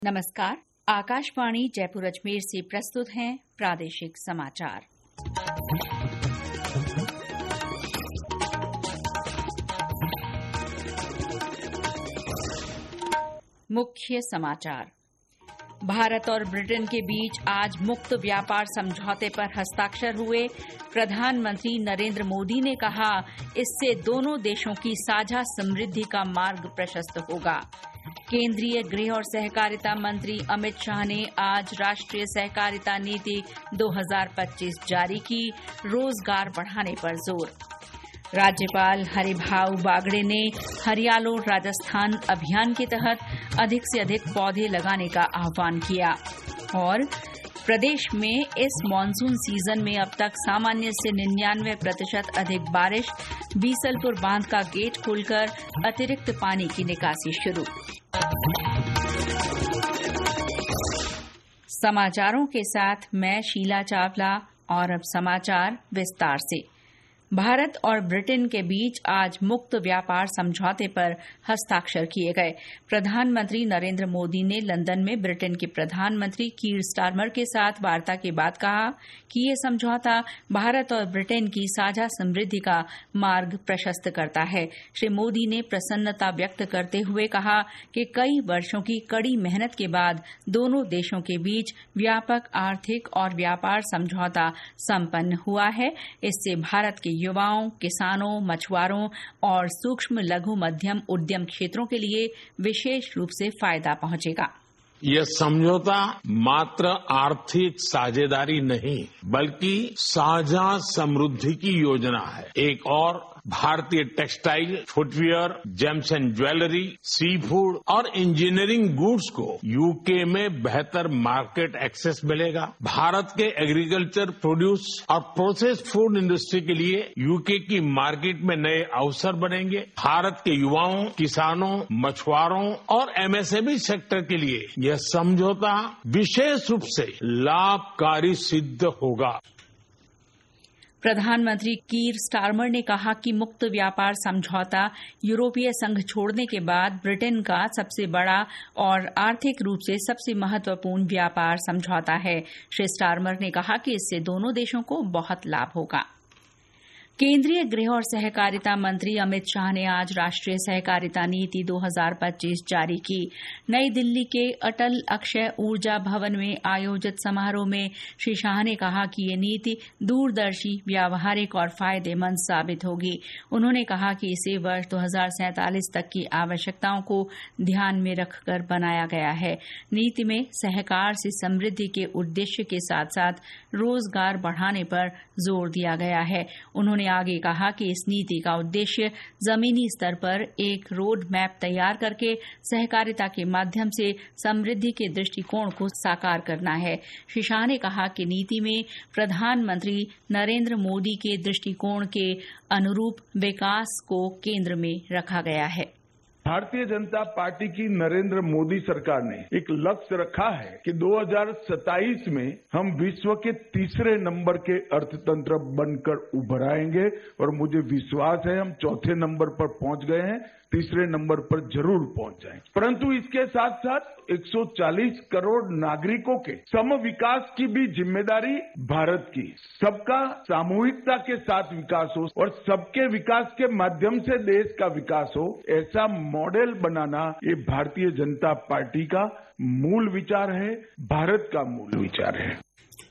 नमस्कार। आकाशवाणी जयपुर अजमेर से प्रस्तुत हैं प्रादेशिक समाचार। मुख्य समाचार। भारत और ब्रिटेन के बीच आज मुक्त व्यापार समझौते पर हस्ताक्षर हुए। प्रधानमंत्री नरेंद्र मोदी ने कहा, इससे दोनों देशों की साझा समृद्धि का मार्ग प्रशस्त होगा। केंद्रीय गृह और सहकारिता मंत्री अमित शाह ने आज राष्ट्रीय सहकारिता नीति 2025 जारी की, रोजगार बढ़ाने पर जोर। राज्यपाल हरिभाऊ बागड़े ने हरियालो राजस्थान अभियान के तहत अधिक से अधिक पौधे लगाने का आह्वान किया। और प्रदेश में इस मानसून सीजन में अब तक सामान्य से 99% अधिक बारिश। बीसलपुर बांध का गेट खोलकर अतिरिक्त पानी की निकासी शुरू। समाचारों के साथ मैं शीला चावला। और अब समाचार विस्तार से। भारत और ब्रिटेन के बीच आज मुक्त व्यापार समझौते पर हस्ताक्षर किए गए। प्रधानमंत्री नरेंद्र मोदी ने लंदन में ब्रिटेन के प्रधानमंत्री कीर स्टारमर के साथ वार्ता के बाद कहा कि ये समझौता भारत और ब्रिटेन की साझा समृद्धि का मार्ग प्रशस्त करता है। श्री मोदी ने प्रसन्नता व्यक्त करते हुए कहा कि कई वर्षों की कड़ी मेहनत के बाद दोनों देशों के बीच व्यापक आर्थिक और व्यापार समझौता संपन्न हुआ है। इससे भारत के युवाओं, किसानों, मछुआरों और सूक्ष्म लघु मध्यम उद्यम क्षेत्रों के लिए विशेष रूप से फायदा पहुंचेगा। यह समझौता मात्र आर्थिक साझेदारी नहीं, बल्कि साझा समृद्धि की योजना है। एक और भारतीय textile, footwear, gems and jewellery, sea food और इंजीनियरिंग गुड्स को यूके में बेहतर मार्केट एक्सेस मिलेगा। भारत के एग्रीकल्चर, प्रोड्यूस और प्रोसेस्ड फूड इंडस्ट्री के लिए यूके की मार्केट में नए अवसर बनेंगे। भारत के युवाओं, किसानों, मछुआरों और एमएसएमई सेक्टर के लिए यह समझौता विशेष रूप से लाभकारी सिद्ध होगा। प्रधानमंत्री कीर स्टारमर ने कहा कि मुक्त व्यापार समझौता यूरोपीय संघ छोड़ने के बाद ब्रिटेन का सबसे बड़ा और आर्थिक रूप से सबसे महत्वपूर्ण व्यापार समझौता है। श्री स्टारमर ने कहा कि इससे दोनों देशों को बहुत लाभ होगा। केंद्रीय गृह और सहकारिता मंत्री अमित शाह ने आज राष्ट्रीय सहकारिता नीति 2025 जारी की। नई दिल्ली के अटल अक्षय ऊर्जा भवन में आयोजित समारोह में श्री शाह ने कहा कि ये नीति दूरदर्शी, व्यावहारिक और फायदेमंद साबित होगी। उन्होंने कहा कि इसे वर्ष 2047 तक की आवश्यकताओं को ध्यान में रखकर बनाया गया है। नीति में सहकार से समृद्धि के उद्देश्य के साथ साथ रोजगार बढ़ाने पर जोर दिया गया है। उन्होंने आगे कहा कि इस नीति का उद्देश्य जमीनी स्तर पर एक रोड मैप तैयार करके सहकारिता के माध्यम से समृद्धि के दृष्टिकोण को साकार करना है। श्री शाह ने कहा कि नीति में प्रधानमंत्री नरेंद्र मोदी के दृष्टिकोण के अनुरूप विकास को केंद्र में रखा गया है। भारतीय जनता पार्टी की नरेंद्र मोदी सरकार ने एक लक्ष्य रखा है कि 2027 में हम विश्व के तीसरे नंबर के अर्थतंत्र बनकर उभर आएंगे और मुझे विश्वास है हम चौथे नंबर पर पहुंच गए हैं, तीसरे नंबर पर जरूर पहुंच जाएंगे। परंतु इसके साथ साथ 140 करोड़ नागरिकों के सम विकास की भी जिम्मेदारी भारत की। सबका सामूहिकता के साथ विकास हो और सबके विकास के माध्यम से देश का विकास हो, ऐसा मॉडल बनाना ये भारतीय जनता पार्टी का मूल विचार है, भारत का मूल विचार है।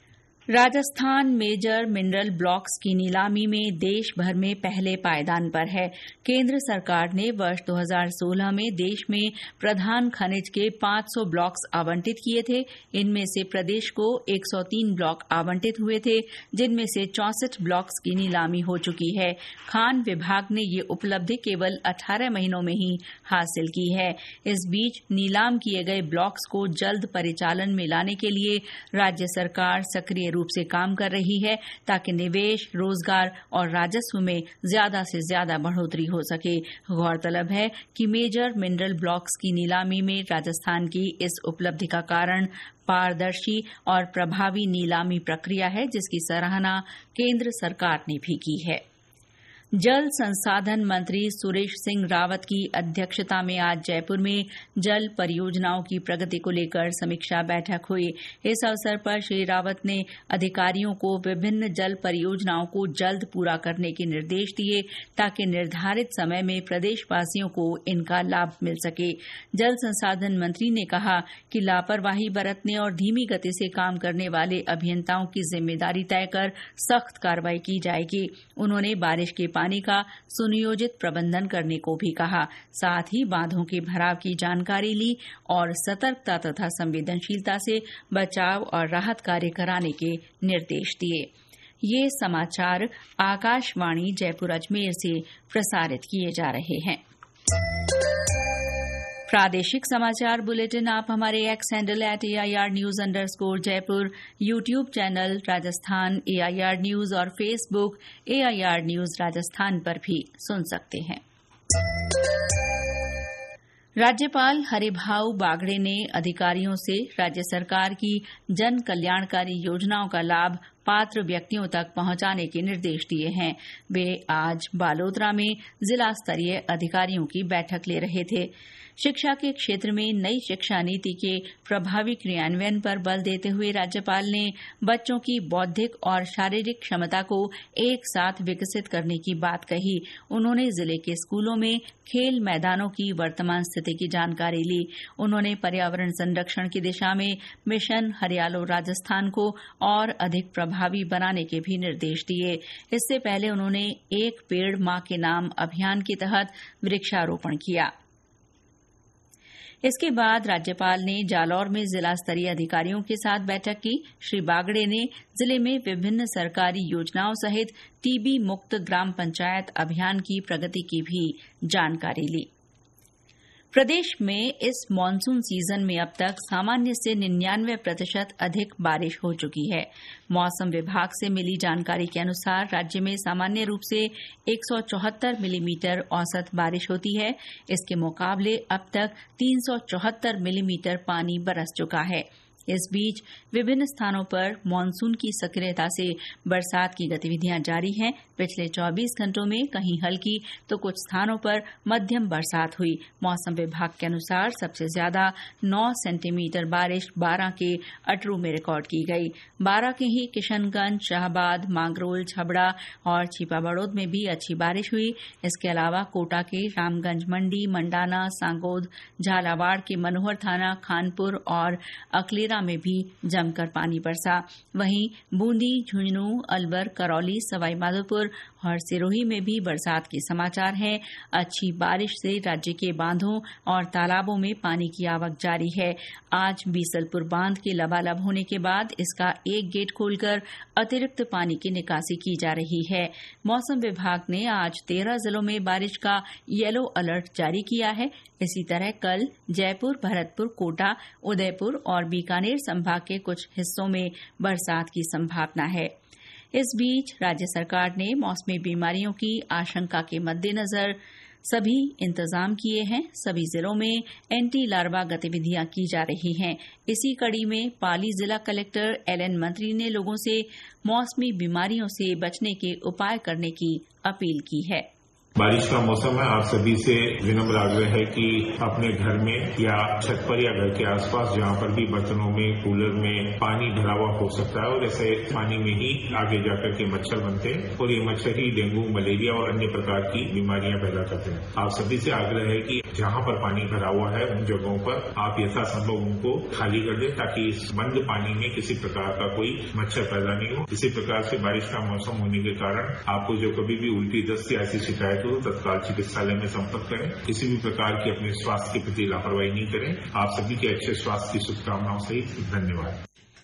राजस्थान मेजर मिनरल ब्लॉक्स की नीलामी में देश भर में पहले पायदान पर है। केंद्र सरकार ने वर्ष 2016 में देश में प्रधान खनिज के 500 ब्लॉक्स आवंटित किए थे। इनमें से प्रदेश को 103 ब्लॉक आवंटित हुए थे, जिनमें से 64 ब्लॉक्स की नीलामी हो चुकी है। खान विभाग ने ये उपलब्धि केवल 18 महीनों में ही हासिल की है। इस बीच नीलाम किए गए ब्लॉक्स को जल्द परिचालन में लाने के लिए राज्य सरकार सक्रिय रूप से काम कर रही है, ताकि निवेश, रोजगार और राजस्व में ज्यादा से ज्यादा बढ़ोतरी हो सके। गौरतलब है कि मेजर मिनरल ब्लॉक्स की नीलामी में राजस्थान की इस उपलब्धि का कारण पारदर्शी और प्रभावी नीलामी प्रक्रिया है, जिसकी सराहना केंद्र सरकार ने भी की है। जल संसाधन मंत्री सुरेश सिंह रावत की अध्यक्षता में आज जयपुर में जल परियोजनाओं की प्रगति को लेकर समीक्षा बैठक हुई। इस अवसर पर श्री रावत ने अधिकारियों को विभिन्न जल परियोजनाओं को जल्द पूरा करने के निर्देश दिए ताकि निर्धारित समय में प्रदेशवासियों को इनका लाभ मिल सके। जल संसाधन मंत्री ने कहा कि लापरवाही बरतने और धीमी गति से काम करने वाले अभियंताओं की जिम्मेदारी तय कर सख्त कार्रवाई की जाएगी। उन्होंने बारिश के पानी का सुनियोजित प्रबंधन करने को भी कहा। साथ ही बांधों के भराव की जानकारी ली और सतर्कता तथा संवेदनशीलता से बचाव और राहत कार्य कराने के निर्देश दिए। ये समाचार आकाशवाणी जयपुर अजमेर से प्रसारित किए जा रहे हैं। प्रादेशिक समाचार बुलेटिन आप हमारे X handle @AIR_News_Jaipur, YouTube channel Rajasthan AIR news और फेसबुक AIR न्यूज राजस्थान पर भी सुन सकते हैं। राज्यपाल हरिभाऊ बागड़े ने अधिकारियों से राज्य सरकार की जन कल्याणकारी योजनाओं का लाभ पात्र व्यक्तियों तक पहुंचाने के निर्देश दिए हैं। वे आज बालोतरा में जिला स्तरीय अधिकारियों की बैठक ले रहे थे। शिक्षा के क्षेत्र में नई शिक्षा नीति के प्रभावी क्रियान्वयन पर बल देते हुए राज्यपाल ने बच्चों की बौद्धिक और शारीरिक क्षमता को एक साथ विकसित करने की बात कही। उन्होंने जिले के स्कूलों में खेल मैदानों की वर्तमान स्थिति की जानकारी ली। उन्होंने पर्यावरण संरक्षण की दिशा में मिशन हरियालो राजस्थान को और अधिक प्रभावी बनाने के भी निर्देश दिए। इससे पहले उन्होंने एक पेड़ मां के नाम अभियान के तहत वृक्षारोपण किया। इसके बाद राज्यपाल ने जालौर में जिला स्तरीय अधिकारियों के साथ बैठक की। श्री बागड़े ने जिले में विभिन्न सरकारी योजनाओं सहित टीबी मुक्त ग्राम पंचायत अभियान की प्रगति की भी जानकारी ली। प्रदेश में इस मानसून सीजन में अब तक सामान्य से 99% अधिक बारिश हो चुकी है। मौसम विभाग से मिली जानकारी के अनुसार राज्य में सामान्य रूप से 174 मिलीमीटर औसत बारिश होती है। इसके मुकाबले अब तक 374 मिलीमीटर पानी बरस चुका है। इस बीच विभिन्न स्थानों पर मानसून की सक्रियता से बरसात की गतिविधियां जारी हैं। पिछले 24 घंटों में कहीं हल्की तो कुछ स्थानों पर मध्यम बरसात हुई। मौसम विभाग के अनुसार सबसे ज्यादा 9 सेंटीमीटर बारिश बारां के अटरू में रिकॉर्ड की गई। बारां के ही किशनगंज, शाहबाद, मांगरोल, छबड़ा और छिपाबड़ोद में भी अच्छी बारिश हुई। इसके अलावा कोटा के रामगंज मंडी, मंडाना, सांगोद, झालावाड़ के मनोहर थाना, खानपुर और अकलेरा में भी जमकर पानी बरसा। वहीं बूंदी, झुंझुनू, अलवर, करौली, सवाईमाधोपुर और सिरोही में भी बरसात के समाचार हैं। अच्छी बारिश से राज्य के बांधों और तालाबों में पानी की आवक जारी है। आज बीसलपुर बांध के लबालब होने के बाद इसका एक गेट खोलकर अतिरिक्त पानी की निकासी की जा रही है। मौसम विभाग ने आज 13 जिलों में बारिश का येलो अलर्ट जारी किया है। इसी तरह कल जयपुर, भरतपुर, कोटा, उदयपुर और बीकानेर संभाग के कुछ हिस्सों में बरसात की संभावना है। इस बीच राज्य सरकार ने मौसमी बीमारियों की आशंका के मद्देनजर सभी इंतजाम किए हैं। सभी जिलों में एंटी लार्वा गतिविधियां की जा रही हैं। इसी कड़ी में पाली जिला कलेक्टर LN मंत्री ने लोगों से मौसमी बीमारियों से बचने के उपाय करने की अपील की है। बारिश का मौसम है। आप सभी से विनम्र आग्रह है कि अपने घर में या छत पर या घर के आसपास जहां पर भी बर्तनों में, कूलर में पानी भरा हुआ हो सकता है और ऐसे पानी में ही आगे जाकर के मच्छर बनते हैं और ये मच्छर ही डेंगू, मलेरिया और अन्य प्रकार की बीमारियां पैदा करते हैं। आप सभी से आग्रह है कि जहां पर पानी भरा हुआ है उन जगहों पर आप यथासंभव उनको खाली कर दें ताकि इस बंद पानी में किसी प्रकार का कोई मच्छर पैदा नहीं हो। इसी प्रकार से बारिश का मौसम होने के कारण आपको जो कभी भी उल्टी, दस्त या ऐसी शिकायत हो तत्काल चिकित्सालय में संपर्क करें। किसी भी प्रकार की अपने स्वास्थ्य के प्रति लापरवाही नहीं करें। आप सभी के अच्छे स्वास्थ्य की शुभकामनाओं सहित धन्यवाद।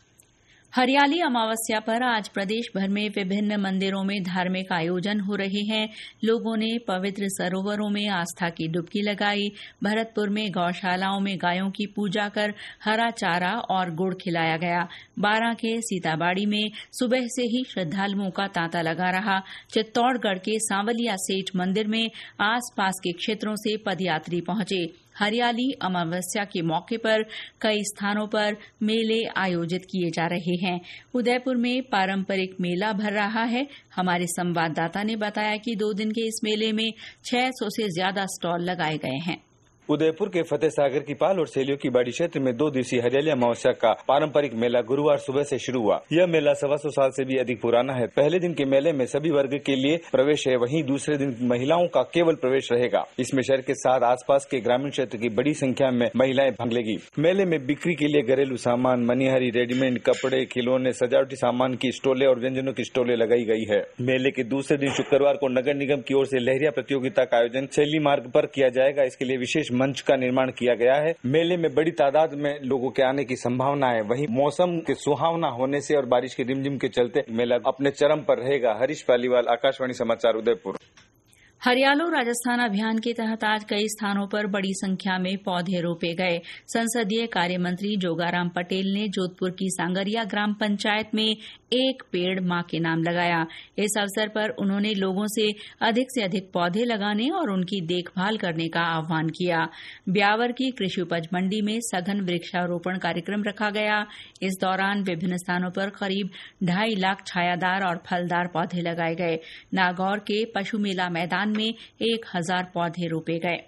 हरियाली अमावस्या पर आज प्रदेश भर में विभिन्न मंदिरों में धार्मिक आयोजन हो रहे हैं। लोगों ने पवित्र सरोवरों में आस्था की डुबकी लगाई। भरतपुर में गौशालाओं में गायों की पूजा कर हरा चारा और गुड़ खिलाया गया। बारां के सीताबाड़ी में सुबह से ही श्रद्धालुओं का तांता लगा रहा। चित्तौड़गढ़ के सांवलिया सेठ मंदिर में आसपास के क्षेत्रों से पदयात्री पहुंचे। हरियाली अमावस्या के मौके पर कई स्थानों पर मेले आयोजित किए जा रहे हैं। उदयपुर में पारंपरिक मेला भर रहा है। हमारे संवाददाता ने बताया कि 2 दिन के इस मेले में 600 से ज्यादा स्टॉल लगाए गए हैं। उदयपुर के फतेह सागर की पाल और सेलियों की बाड़ी क्षेत्र में 2 दिवसीय हरियाली अमावस्या का पारंपरिक मेला गुरुवार सुबह से शुरू हुआ। यह मेला 125 साल से भी अधिक पुराना है। पहले दिन के मेले में सभी वर्ग के लिए प्रवेश है, वहीं दूसरे दिन महिलाओं का केवल प्रवेश रहेगा। इसमें शहर के साथ आसपास के ग्रामीण क्षेत्र की बड़ी संख्या में महिलाएं भाग लेगी। मेले में बिक्री के लिए घरेलू सामान, मनिहारी, रेडीमेड कपड़े, खिलौने, सजावटी सामान की स्टॉलें और व्यंजनों की स्टॉलें लगाई गई है। मेले के दूसरे दिन शुक्रवार को नगर निगम की ओर से लहरिया प्रतियोगिता का आयोजन शैली मार्ग पर किया जाएगा। इसके लिए विशेष मंच का निर्माण किया गया है। मेले में बड़ी तादाद में लोगों के आने की संभावना है। वहीं मौसम के सुहावना होने से और बारिश के रिमझिम के चलते मेला अपने चरम पर रहेगा। हरीश पालीवाल, आकाशवाणी समाचार, उदयपुर। हरियालो राजस्थान अभियान के तहत आज कई स्थानों पर बड़ी संख्या में पौधे रोपे गए। संसदीय कार्य मंत्री जोगाराम पटेल ने जोधपुर की सांगरिया ग्राम पंचायत में 1 पेड़ मां के नाम लगाया। इस अवसर पर उन्होंने लोगों से अधिक पौधे लगाने और उनकी देखभाल करने का आह्वान किया। ब्यावर की कृषि उपज मंडी में सघन वृक्षारोपण कार्यक्रम रखा गया। इस दौरान विभिन्न स्थानों पर करीब 2.5 लाख छायादार और फलदार पौधे लगाए गए। नागौर के पशु मेला मैदान में 1000 पौधे रोपे गए।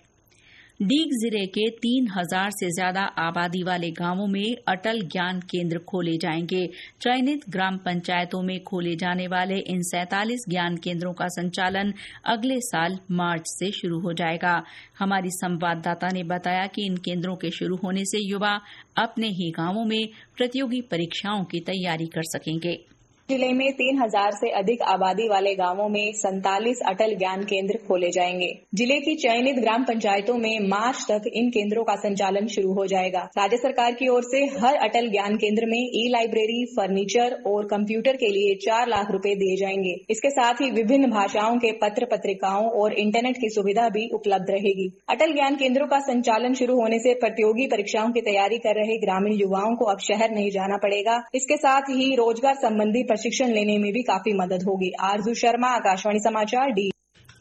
डीग जिले के 3000 से ज्यादा आबादी वाले गांवों में अटल ज्ञान केंद्र खोले जाएंगे। चयनित ग्राम पंचायतों में खोले जाने वाले इन 47 ज्ञान केंद्रों का संचालन अगले साल मार्च से शुरू हो जाएगा। हमारी संवाददाता ने बताया कि इन केंद्रों के शुरू होने से युवा अपने ही गांवों में प्रतियोगी परीक्षाओं की तैयारी कर सकेंगे। जिले में 3000 से अधिक आबादी वाले गांवों में 47 अटल ज्ञान केंद्र खोले जाएंगे। जिले की चयनित ग्राम पंचायतों में मार्च तक इन केंद्रों का संचालन शुरू हो जाएगा। राज्य सरकार की ओर से हर अटल ज्ञान केंद्र में ई-लाइब्रेरी, फर्नीचर और कंप्यूटर के लिए 4 लाख रुपए दिए जाएंगे। इसके साथ ही विभिन्न भाषाओं के पत्र पत्रिकाओं और इंटरनेट की सुविधा भी उपलब्ध रहेगी। अटल ज्ञान केंद्रों का संचालन शुरू होने से प्रतियोगी परीक्षाओं की तैयारी कर रहे ग्रामीण युवाओं को अब शहर नहीं जाना पड़ेगा। इसके साथ ही रोजगार संबंधी प्रशिक्षण लेने में भी काफी मदद होगी। आरजू शर्मा, आकाशवाणी समाचार, डी।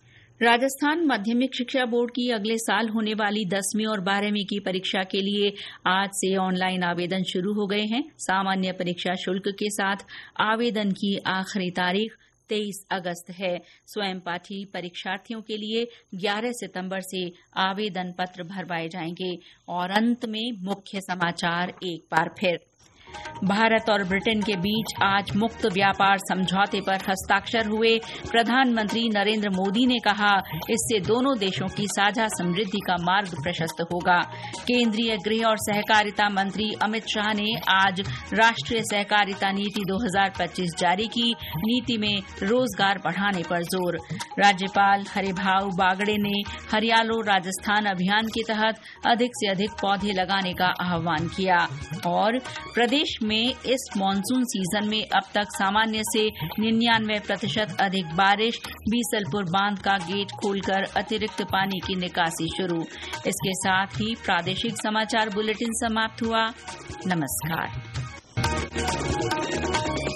राजस्थान माध्यमिक शिक्षा बोर्ड की अगले साल होने वाली 10वीं और 12वीं की परीक्षा के लिए आज से ऑनलाइन आवेदन शुरू हो गए हैं। सामान्य परीक्षा शुल्क के साथ आवेदन की आखिरी तारीख 23 अगस्त है। स्वयं पाठी परीक्षार्थियों के लिए 11 सितंबर से आवेदन पत्र भरवाए जाएंगे। और अंत में मुख्य समाचार एक बार फिर। भारत और ब्रिटेन के बीच आज मुक्त व्यापार समझौते पर हस्ताक्षर हुए। प्रधानमंत्री नरेंद्र मोदी ने कहा, इससे दोनों देशों की साझा समृद्धि का मार्ग प्रशस्त होगा। केंद्रीय गृह और सहकारिता मंत्री अमित शाह ने आज राष्ट्रीय सहकारिता नीति 2025 जारी की। नीति में रोजगार बढ़ाने पर जोर। राज्यपाल हरिभाऊ बागड़े ने हरियालो राजस्थान अभियान के तहत अधिक से अधिक पौधे लगाने का आह्वान किया। और प्रदेश में इस मानसून सीजन में अब तक सामान्य से 99% अधिक बारिश। बीसलपुर बांध का गेट खोलकर अतिरिक्त पानी की निकासी शुरू। इसके साथ ही प्रादेशिक समाचार बुलेटिन समाप्त हुआ। नमस्कार।